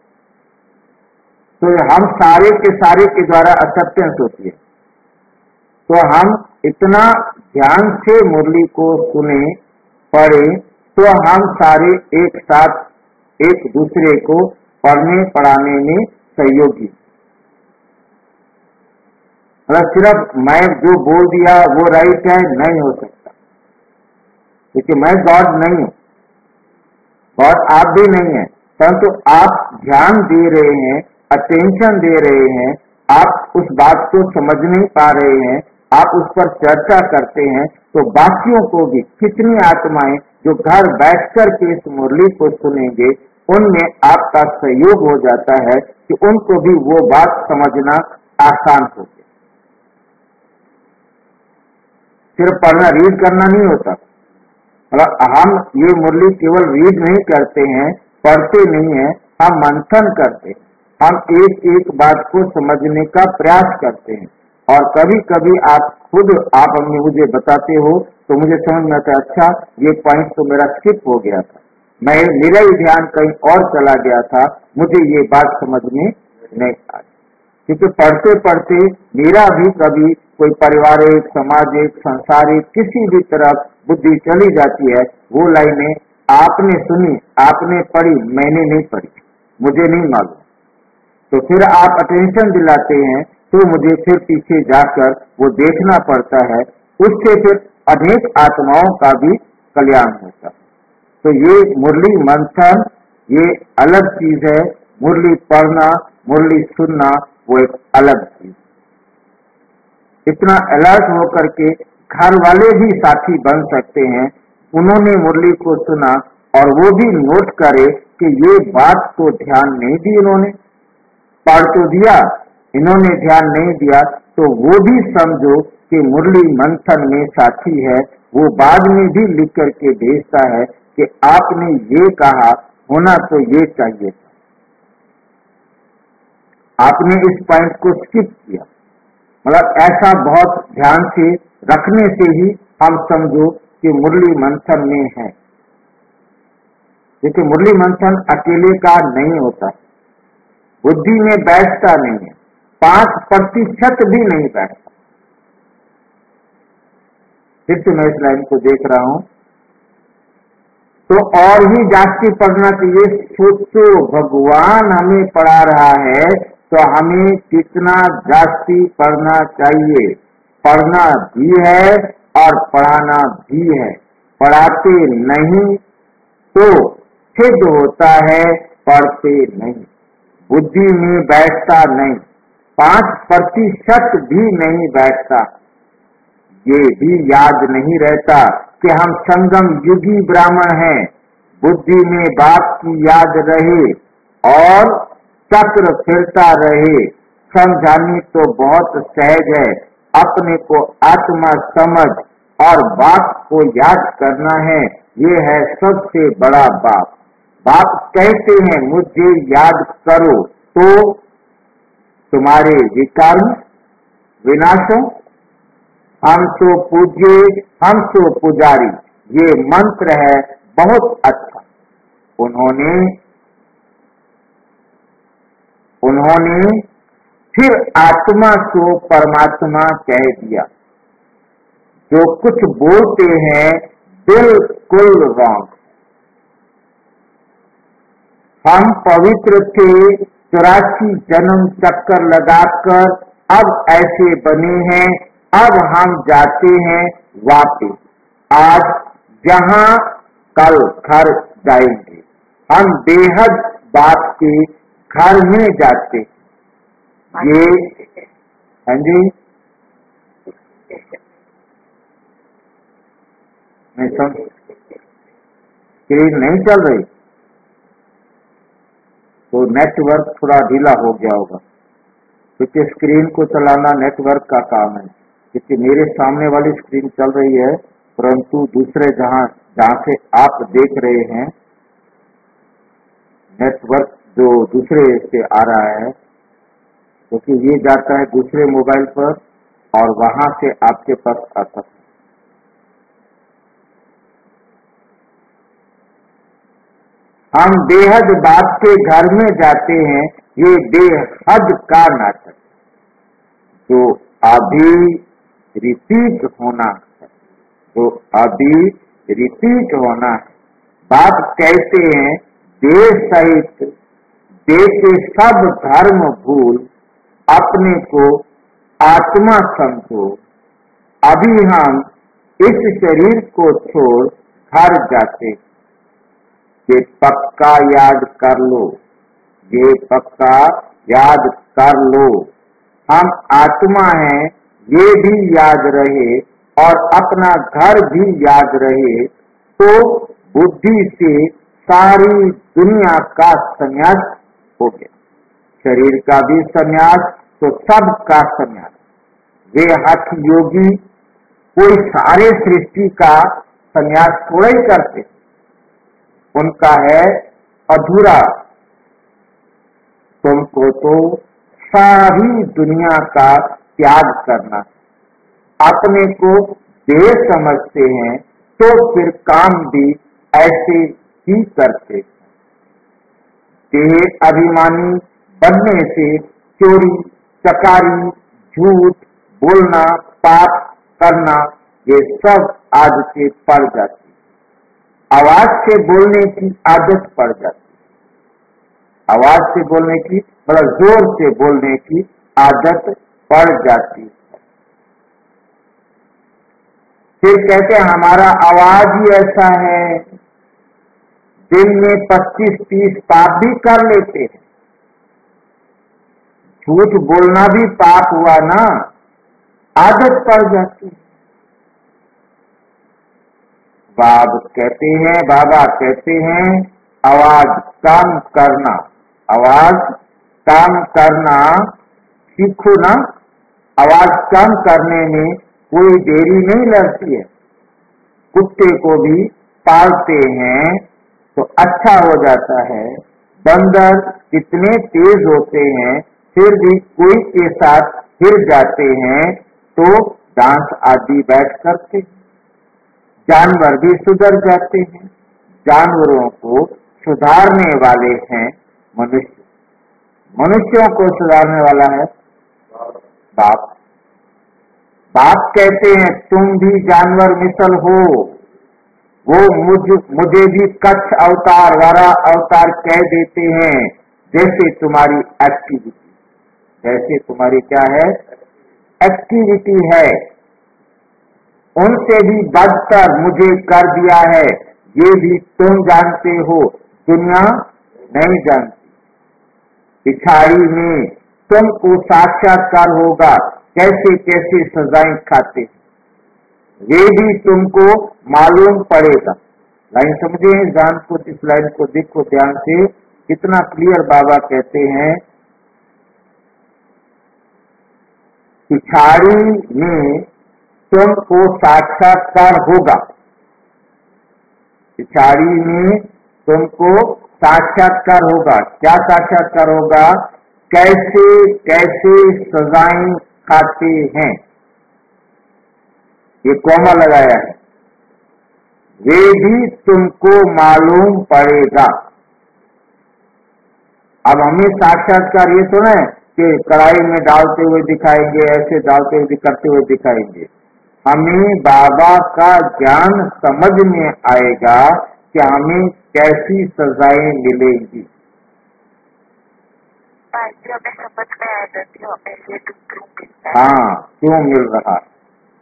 तो हम सारे के सारे के द्वारा एक्सेप्टेंस होती है। तो हम इतना ध्यान से मुरली को सुने पढ़े तो हम सारे एक साथ एक दूसरे को पढ़ने पढ़ाने में सहयोगी। अगर सिर्फ मैं जो बोल दिया वो राइट है, नहीं हो सकता, क्योंकि मैं गॉड नहीं हूं, गॉड आप भी नहीं है, परंतु आप ध्यान दे रहे हैं, अटेंशन दे रहे हैं, आप उस बात को समझ नहीं पा रहे हैं, आप उस पर चर्चा करते हैं, तो बाकियों को भी, कितनी आत्माएं जो घर बैठकर के इस मुरली को सुनेंगे, उनमें आपका सहयोग हो जाता है कि उनको भी वो बात समझना आसान हो गया। सिर्फ पढ़ना रीड करना नहीं होता। मतलब हम ये मुरली केवल रीड नहीं करते हैं, पढ़ते नहीं हैं, हम मंथन करते हैं, हम एक एक बात को समझने का प्रयास करते हैं। और कभी कभी आप खुद आप हमें मुझे बताते हो तो मुझे समझ में आता है, अच्छा ये पॉइंट तो मेरा स्किप हो गया था, मैं मेरा ही ध्यान कहीं और चला गया था, मुझे ये बात समझ में नहीं आई। क्योंकि पढ़ते पढ़ते मेरा भी कभी कोई पारिवारिक, सामाजिक, सांसारिक किसी भी तरफ बुद्धि चली जाती है। वो लाइनें आपने सुनी, आपने पढ़ी, मैंने नहीं पढ़ी, मुझे नहीं मालूम, तो फिर आप अटेंशन दिलाते हैं, तो मुझे फिर पीछे जाकर वो देखना पड़ता है, उससे फिर अनेक आत्माओं का भी कल्याण होता है। तो ये मुरली मंथन ये अलग चीज है, मुरली पढ़ना, मुरली सुनना वो एक अलग चीज। इतना अलर्ट होकर के घर वाले भी साथी बन सकते हैं, उन्होंने मुरली को सुना और वो भी नोट करे कि ये बात तो ध्यान नहीं दी, इन्होंने पढ़ तो दिया, इन्होंने ध्यान नहीं दिया, तो वो भी समझो कि मुरली मंथन में साथी है। वो बाद में भी लिख करके भेजता है कि आपने ये कहा, होना तो ये चाहिए था, आपने इस पॉइंट को स्किप किया। मतलब ऐसा बहुत ध्यान से रखने से ही हम समझो कि मुरली मंथन में है। देखिए मुरली मंथन अकेले का नहीं होता, बुद्धि में बैठता नहीं है, पांच प्रतिशत भी नहीं बैठता। फिर से मैं इस लाइन को देख रहा हूं तो और ही जास्ती पढ़ना चाहिए। सोचो भगवान हमें पढ़ा रहा है तो हमें कितना जास्ती पढ़ना चाहिए। पढ़ना भी है और पढ़ाना भी है। पढ़ाते नहीं तो सिद्ध होता है पढ़ते नहीं, बुद्धि में बैठता नहीं, पांच प्रतिशत भी नहीं बैठता। ये भी याद नहीं रहता कि हम संगम युगी ब्राह्मण हैं। बुद्धि में बाप की याद रहे और चक्र फिरता रहे। समझानी तो बहुत सहज है, अपने को आत्मा समझ और बाप को याद करना है, ये है सबसे बड़ा बाप। बाप कहते हैं मुझे याद करो तो तुम्हारे विकर्म विनाश हो। हम तो पूज्य हम तो पुजारी, ये मंत्र है बहुत अच्छा। उन्होंने उन्होंने फिर आत्मा को परमात्मा कह दिया। जो कुछ बोलते हैं बिल्कुल रॉन्ग। हम पवित्र थे, चौरासी जन्म चक्कर लगाकर अब ऐसे बने हैं, अब हम जाते हैं वापस। आज जहां कल घर जाएंगे। हम बेहद बाप के घर में जाते। ये हाँ जी, मैं समझ स्क्रीन नहीं चल रही तो नेटवर्क थोड़ा ढीला हो गया होगा, क्योंकि स्क्रीन को चलाना नेटवर्क का काम है। क्योंकि मेरे सामने वाली स्क्रीन चल रही है, परंतु दूसरे जहां जहां से आप देख रहे हैं नेटवर्क जो दूसरे से आ रहा है, क्योंकि ये जाता है दूसरे मोबाइल पर और वहां से आपके पास आता है। हम बेहद बाप के घर में जाते हैं। ये बेहद का नाटक जो अभी रिपीट होना है, जो अभी रिपीट होना है। बाप कहते हैं देह सहित देह के सब धर्म भूल अपने को आत्मा समझो। अभी हम इस शरीर को छोड़ घर जाते। ये पक्का याद कर लो, ये पक्का याद कर लो। हम आत्मा हैं ये भी याद रहे और अपना घर भी याद रहे तो बुद्धि से सारी दुनिया का संन्यास हो गया। शरीर का भी संन्यास तो सब का संन्यास। वे हठ योगी कोई सारे सृष्टि का संन्यास थोड़ा ही करते, उनका है अधूरा। तुमको तो सारी दुनिया का त्याग करना। अपने को देह समझते हैं तो फिर काम भी ऐसे ही करते। देह अभिमानी बनने से चोरी चकारी झूठ बोलना पाप करना ये सब आदतें पड़ जाती। आवाज से बोलने की आदत पड़ जाती। आवाज से बोलने की बड़ा जोर से बोलने की आदत पड़ जाती है। फिर कहते हैं हमारा आवाज ही ऐसा है, दिन में पच्चीस तीस पाप भी कर लेते हैं। झूठ बोलना भी पाप हुआ ना, आदत पड़ जाती है। बाब कहते हैं बाबा कहते हैं आवाज कम करना, आवाज कम करना सीखो ना। आवाज कम करने में कोई देरी नहीं लगती है। कुत्ते को भी पालते हैं तो अच्छा हो जाता है। बंदर कितने तेज होते हैं फिर भी कोई के साथ हिर जाते हैं तो डांस आदि बैठ करते। जानवर भी सुधर जाते हैं। जानवरों को सुधारने वाले हैं मनुष्य। मनुष्यों को सुधारने वाला है बाप। बाप कहते हैं तुम भी जानवर मिसल हो। वो मुझ मुझे भी कच्छ अवतार वारा अवतार कह देते हैं, जैसे तुम्हारी एक्टिविटी, जैसे तुम्हारी क्या है एक्टिविटी है, उनसे भी बढ़कर मुझे कर दिया है। ये भी तुम जानते हो, दुनिया नहीं जानती। पिछाड़ी में तुमको साक्षात्कार होगा कैसे कैसे सजाएं खाते, वे भी तुमको मालूम पड़ेगा। लाइन समझे? जान को इस लाइन को देखो ध्यान से, कितना क्लियर बाबा कहते हैं। पिछाड़ी में तुमको साक्षात्कार होगा, पिछाड़ी में तुमको साक्षात्कार होगा। क्या साक्षात्कार होगा? कैसे कैसे सजाएं खाते हैं, ये कॉमा लगाया है। वे भी तुमको मालूम पड़ेगा। अब हमें साक्षात्कार ये तो है कि कढ़ाई में डालते हुए दिखाएंगे, ऐसे डालते हुए करते हुए दिखाएंगे। हमें बाबा का ज्ञान समझ में आएगा कि हमें कैसी सजाएं मिलेंगी। समझ में आएगा कि हमें ये क्यों मिलता है। हाँ, क्यों मिल रहा है।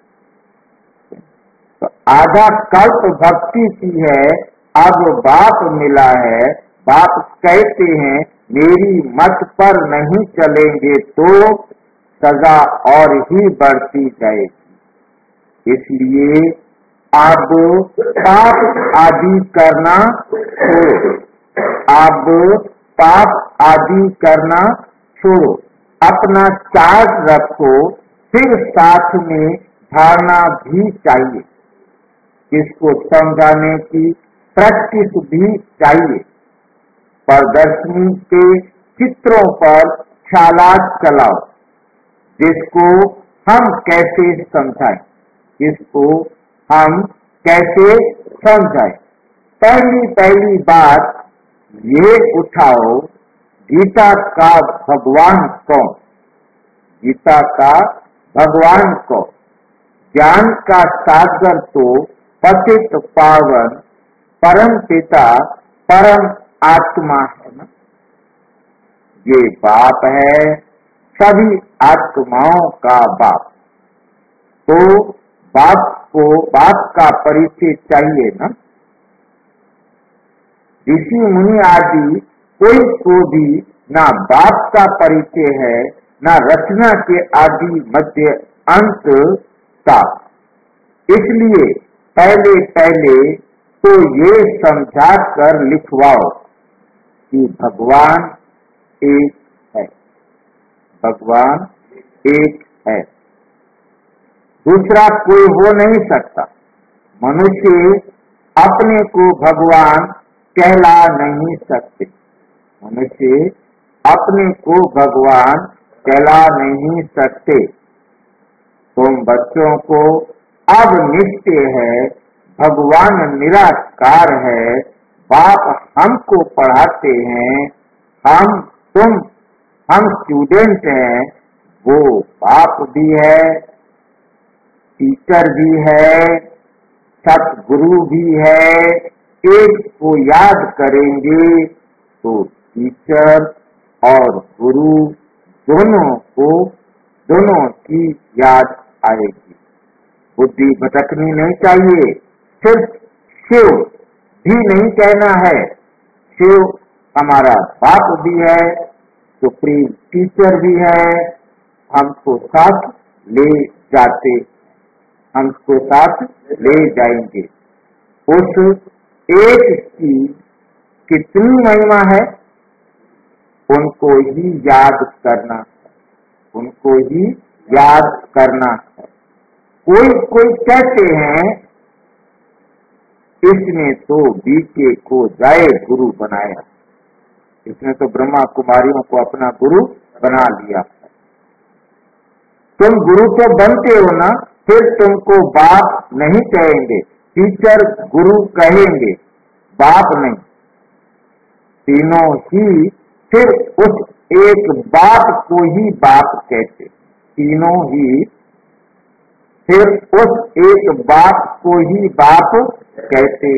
तो आधा कल्प भक्ति की है, अब बाप मिला है। बाप कहते हैं मेरी मत पर नहीं चलेंगे तो सजा और ही बढ़ती जाएगी। इसलिए अब पाप आदि करना छोड़ो, अब पाप आदि करना छोड़ो, अपना चार्ज रखो। फिर साथ में धारणा भी चाहिए, इसको समझाने की प्रैक्टिस भी चाहिए। प्रदर्शनी के चित्रों पर ख्यालात चलाओ, जिसको हम कैसे समझाएं, इसको हम कैसे समझाएं। पहली पहली बात ये उठाओ, गीता का भगवान कौन? गीता का भगवान कौन? ज्ञान का सागर तो पतित पावन परम पिता परम आत्मा है ना। ये बाप है, सभी आत्माओं का बाप। तो बाप को बाप का परिचय चाहिए ना। ऋषि मुनि आदि कोई को भी ना बाप का परिचय है, ना रचना के आदि मध्य अंत का। इसलिए पहले पहले तो ये समझा कर लिखवाओ कि भगवान एक है, भगवान एक है, दूसरा कोई हो नहीं सकता। मनुष्य अपने को भगवान कहला नहीं सकते, मनुष्य अपने को भगवान कहला नहीं सकते। तुम बच्चों को अब निश्चय है भगवान निराकार है, बाप हमको पढ़ाते हैं, हम तुम हम स्टूडेंट हैं, वो बाप भी है, टीचर भी है, सतगुरु भी है। एक को याद करेंगे तो टीचर और गुरु दोनों को दोनों की याद आएगी। बुद्धि भटकनी नहीं चाहिए। सिर्फ शिव भी नहीं कहना है, शिव हमारा बाप भी है, सुप्रीम टीचर भी है, हमको साथ ले जाते, हमको साथ ले जाएंगे। उस एक की कितनी महिमा है, उनको ही याद करना है, उनको ही याद करना है। कोई कोई कहते हैं इसने तो बीके को जाए गुरु बनाया, इसने तो ब्रह्मा कुमारियों को अपना गुरु बना लिया। तुम गुरु तो बनते हो ना, फिर तुमको बाप नहीं कहेंगे, टीचर गुरु कहेंगे, बाप नहीं। तीनों ही फिर उस एक बाप को ही बाप कहते, तीनों ही फिर उस एक बाप को ही बाप कहते।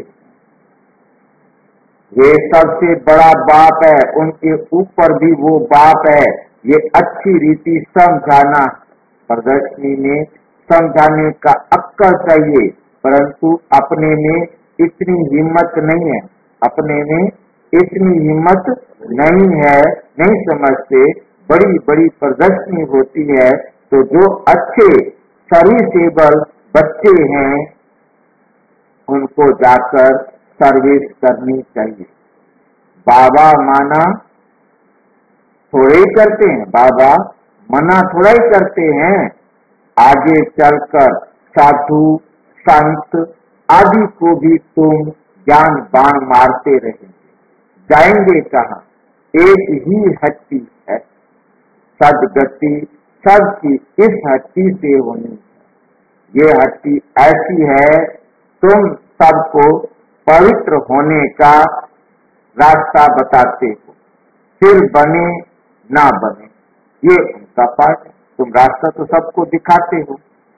वे सबसे बड़ा बाप है, उनके ऊपर भी वो बाप है, ये अच्छी रीति समझाना। प्रदर्शनी में समझाने का अक्कल चाहिए, परंतु अपने में इतनी हिम्मत नहीं है, अपने में इतनी हिम्मत नहीं है, नहीं समझते। बड़ी बड़ी प्रदर्शनी होती है तो जो अच्छे सर्विसेबल बच्चे हैं उनको जाकर सर्विस करनी चाहिए। बाबा माना थोड़े ही करते हैं, बाबा मना थोड़ा ही करते हैं। आगे चलकर साधु संत आदि को भी तुम ज्ञान बाण मारते रहेंगे, जाएंगे कहाँ? एक ही हट्टी है, सदगति सबकी इस हट्टी से होनी है। ये हट्टी ऐसी है, तुम सबको पवित्र होने का रास्ता बताते हो, फिर बने ना बने ये उनका पाठ है। तुम रास्ता तो सबको दिखाते हो।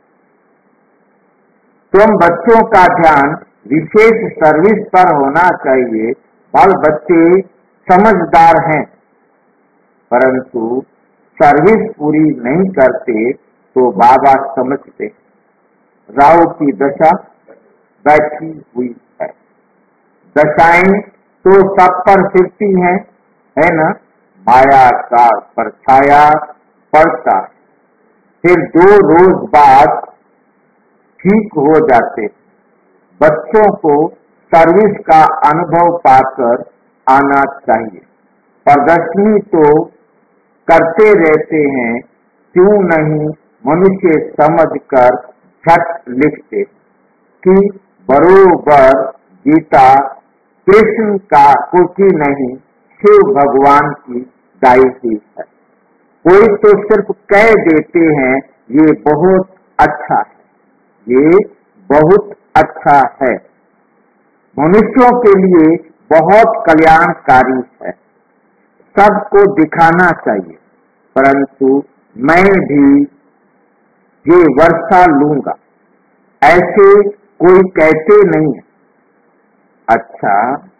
तुम बच्चों का ध्यान विशेष सर्विस पर होना चाहिए। बाल बच्चे समझदार हैं, परंतु सर्विस पूरी नहीं करते तो बाबा समझते। राहु की दशा बैठी हुई है, दशाएं तो सब पर फिरती हैं, है ना? माया का परछाया पड़ता, फिर दो रोज बाद ठीक हो जाते। बच्चों को सर्विस का अनुभव पाकर आना चाहिए। प्रदर्शनी तो करते रहते हैं, क्यों नहीं मनुष्य समझकर झट लिखते कि बरोबर गीता कृष्ण का कुछ नहीं शिव भगवान की गाई हुई है। कोई तो सिर्फ कह देते हैं ये बहुत अच्छा है, ये बहुत अच्छा है, मनुष्यों के लिए बहुत कल्याणकारी है, सबको दिखाना चाहिए। परंतु मैं भी ये वर्षा लूंगा ऐसे कोई कहते नहीं है। अच्छा,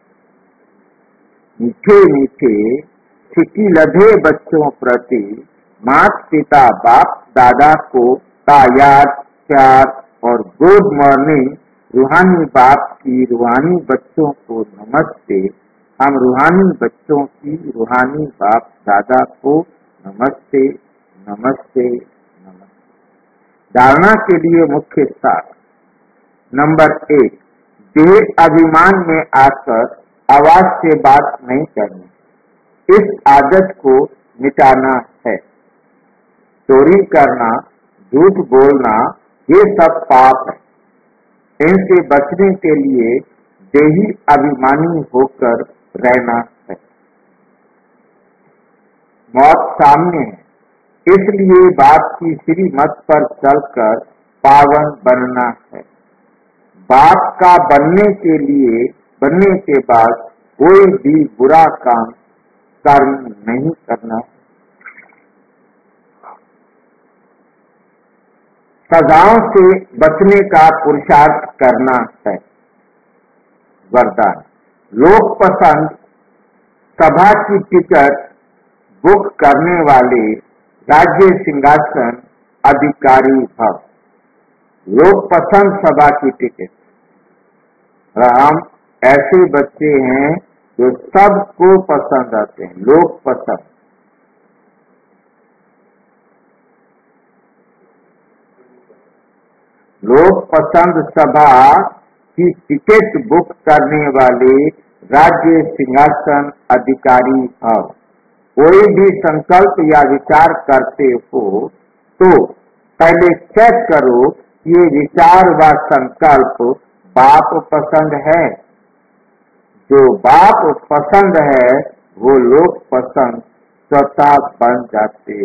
मीठे मीठे सिक्की लधे बच्चों प्रति माता पिता बाप दादा को तायार प्यार और गुड मॉर्निंग। रूहानी बाप की रूहानी बच्चों को नमस्ते। हम रूहानी बच्चों की रूहानी बाप दादा को नमस्ते नमस्ते नमस्ते। धारणा के लिए मुख्य सार। नंबर एक, देह अभिमान में आकर आवाज से बात नहीं करनी, इस आदत को मिटाना है। चोरी करना, झूठ बोलना ये सब पाप है। इनसे बचने के लिए देही अभिमानी होकर रहना है। मौत सामने है, इसलिए बाप की श्री मत पर चलकर पावन बनना है। बाप का बनने के लिए बनने के बाद कोई भी बुरा काम कर्म नहीं करना। सजाओं से बचने का पुरुषार्थ करना है। वरदान, लोक पसंद सभा की टिकट बुक करने वाले राज्य सिंहासन अधिकारी भव। लोक पसंद सभा की टिकट। हम ऐसे बच्चे हैं जो सबको पसंद आते हैं, लोक पसंद। लोक पसंद सभा की टिकट बुक करने वाले राज्य सिंहासन अधिकारी भव। कोई भी संकल्प या विचार करते हो तो पहले चेक करो कि ये विचार व संकल्प बाप पसंद है। जो बाप पसंद है वो लोग पसंद स्वतः बन जाते।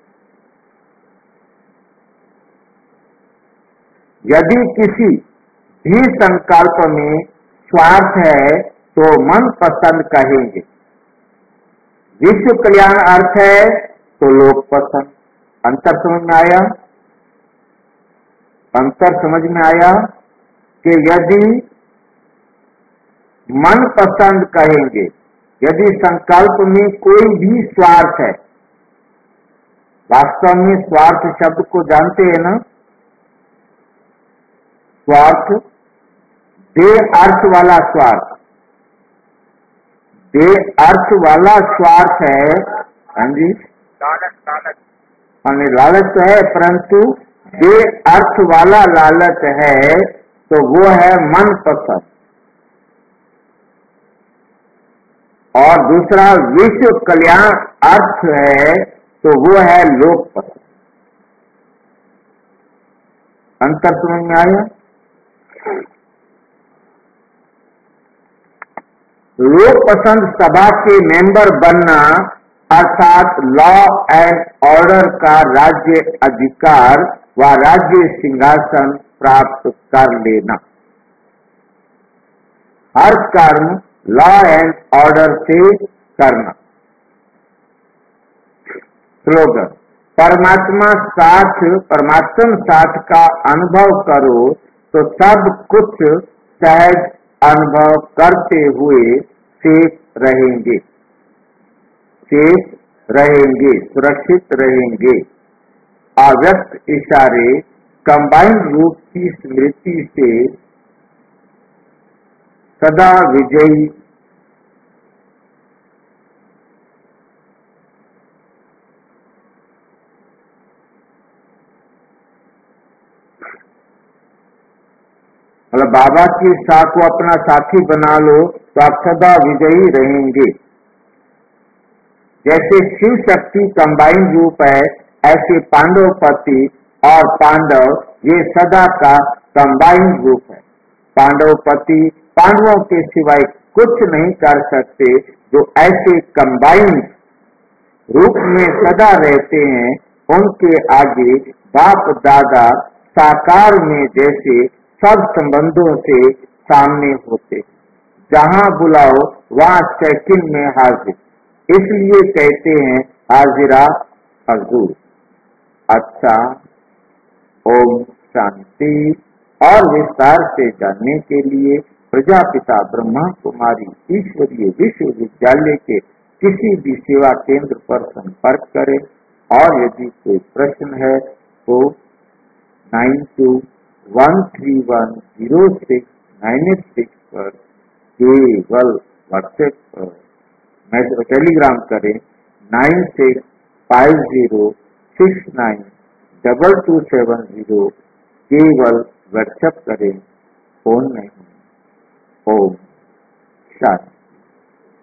यदि किसी भी संकल्प में स्वार्थ है तो मन पसंद कहेंगे। विश्व कल्याण अर्थ है तो लोक पसंद। अंतर समझ में आया? अंतर समझ में आया कि यदि मन पसंद कहेंगे, यदि संकल्प में कोई भी स्वार्थ है, वास्तव में स्वार्थ शब्द को जानते हैं ना? स्वार्थ दे अर्थ वाला स्वार्थ, दे अर्थ वाला स्वार्थ है। हाँ जी, लालच लालच हमें लालच तो है, परंतु दे अर्थ वाला लालच है तो वो है मन पसंद। और दूसरा विश्व कल्याण अर्थ है तो वो है लोक पसंद। अंतर समझ में आया? लोक पसंद सभा के मेंबर बनना अर्थात लॉ एंड ऑर्डर का राज्य अधिकार व राज्य सिंहासन प्राप्त कर लेना। हर कर्म लॉ एंड ऑर्डर से करना। स्लोगन, परमात्मा साथ परमात्म साथ का अनुभव करो तो सब कुछ सहज अनुभव करते हुए सेफ रहेंगे, सेफ रहेंगे, सुरक्षित रहेंगे। अव्यक्त इशारे कंबाइंड रूप की स्मृति से सदा विजयी मतलब बाबा की साथ को अपना साथी बना लो तो आप सदा विजयी रहेंगे। जैसे शिव शक्ति कंबाइंड रूप है, ऐसे पांडवपति और पांडव ये सदा का कंबाइंड रूप है। पांडवपति पांडवों के सिवाय कुछ नहीं कर सकते, जो ऐसे कंबाइंड रूप में सदा रहते हैं। उनके आगे बाप दादा साकार में जैसे सब संबंधों से सामने होते, जहां बुलाओ वहां सेकंड में हाजिर, इसलिए कहते हैं हाजिरा हजूर। अच्छा, ओम शांति। और विस्तार से जानने के लिए प्रजापिता ब्रह्मा कुमारी ईश्वरीय विश्वविद्यालय के किसी भी सेवा केंद्र पर संपर्क करें। और यदि कोई प्रश्न है तो nine two one three one zero six nine eight six पर केवल व्हाट्सएप पर मैसेज टेलीग्राम करें। Nine six five zero six nine double two seven zero केवल व्हाट्सएप करें, फोन नहीं। ओम शांति।